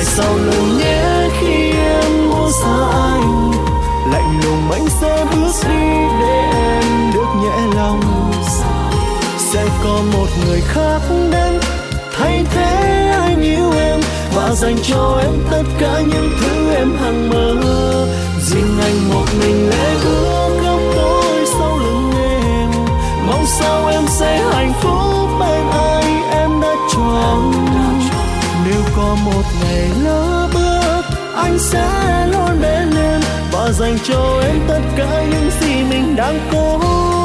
sau lưng nhé khi em buông xa anh. Lạnh lùng anh sẽ bước đi để em được nhẹ lòng. Sẽ có một người khác đến thay thế anh yêu em và dành cho em tất cả những thứ em hằng mơ. Riêng anh một mình lẽ ước góc tối sau lưng em. Mong sao em sẽ hạnh phúc bên ai em đã chọn. Nếu có một ngày lỡ bước anh sẽ luôn bên em và dành cho em tất cả những gì mình đang có.